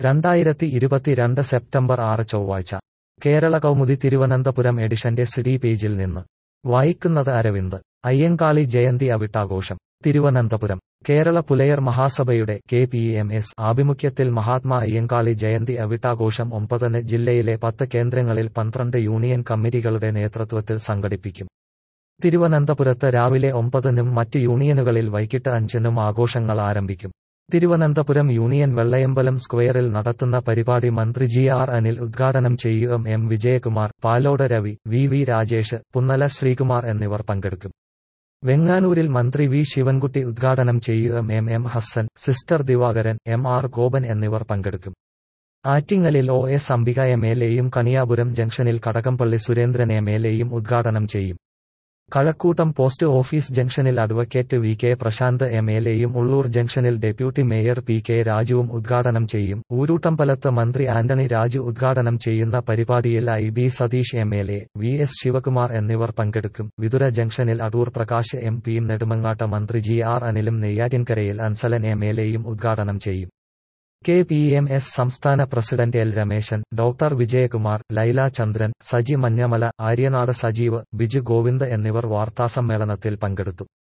2022 September 6 ചൊവ്വാഴ്ച കേരള കൗമുദി തിരുവനന്തപുരം എഡിഷന്റെ CD പേജിൽ നിന്ന് വായിക്കുന്നത് അരവിന്ദ്. അയ്യങ്കാളി ജയന്തി അവിട്ടാഘോഷം. തിരുവനന്തപുരം കേരള പുലയർ മഹാസഭയുടെ KPMS ആഭിമുഖ്യത്തിൽ മഹാത്മാ അയ്യങ്കാളി ജയന്തി അവിട്ടാഘോഷം 9-ന് ജില്ലയിലെ 10 കേന്ദ്രങ്ങളിൽ 12 യൂണിയൻ കമ്മിറ്റികളുടെ നേതൃത്വത്തിൽ സംഘടിപ്പിക്കും. തിരുവനന്തപുരത്ത് രാവിലെ 9-നും മറ്റ് യൂണിയനുകളിൽ വൈകിട്ട് 5-നും ആഘോഷങ്ങൾ ആരംഭിക്കും. തിരുവനന്തപുരം യൂണിയൻ വെള്ളയമ്പലം സ്ക്വയറിൽ നടത്തുന്ന പരിപാടി മന്ത്രി GR അനിൽ ഉദ്ഘാടനം ചെയ്യും. M വിജയകുമാർ, പാലോട് രവി, VV രാജേഷ്, പുന്നല ശ്രീകുമാർ എന്നിവർ പങ്കെടുക്കും. വെങ്ങാനൂരിൽ മന്ത്രി V ശിവൻകുട്ടി ഉദ്ഘാടനം ചെയ്യും. M Hassan, sister Divakaran, MR Gopan എന്നിവർ പങ്കെടുക്കും. ആറ്റിങ്ങലിൽ OS അംബിക MLAയും കണിയാപുരം ജംഗ്ഷനിൽ കടകംപള്ളി സുരേന്ദ്രൻ MLAയും ഉദ്ഘാടനം ചെയ്യും. കഴക്കൂട്ടം പോസ്റ്റ് ഓഫീസ് ജംഗ്ഷനിൽ അഡ്വക്കേറ്റ് VK പ്രശാന്ത് MLAയും ഉള്ളൂർ ജംഗ്ഷനിൽ ഡെപ്യൂട്ടി മേയർ PK രാജുവും ഉദ്ഘാടനം ചെയ്യും. ഊരൂട്ടമ്പലത്ത് മന്ത്രി ആന്റണി രാജു ഉദ്ഘാടനം ചെയ്യുന്ന പരിപാടിയിൽ IB Satheesh MLA, VS Shivakumar എന്നിവർ പങ്കെടുക്കും. വിതുര ജംഗ്ഷനിൽ അടൂർ പ്രകാശ് MPയും നെടുമങ്ങാട്ട് മന്ത്രി GR അനിലും നെയ്യാറ്റിൻകരയിൽ അൻസലൻ MLAയും ഉദ്ഘാടനം ചെയ്യും. KPMS സംസ്ഥാന president L Rameshan, doctor Vijayakumar, Laila Chandran, Saji Manjamala, Aryanad Sajeev, Biju Govind എന്നിവർ വാർത്താസമ്മേളനത്തിൽ പങ്കെടുത്തു.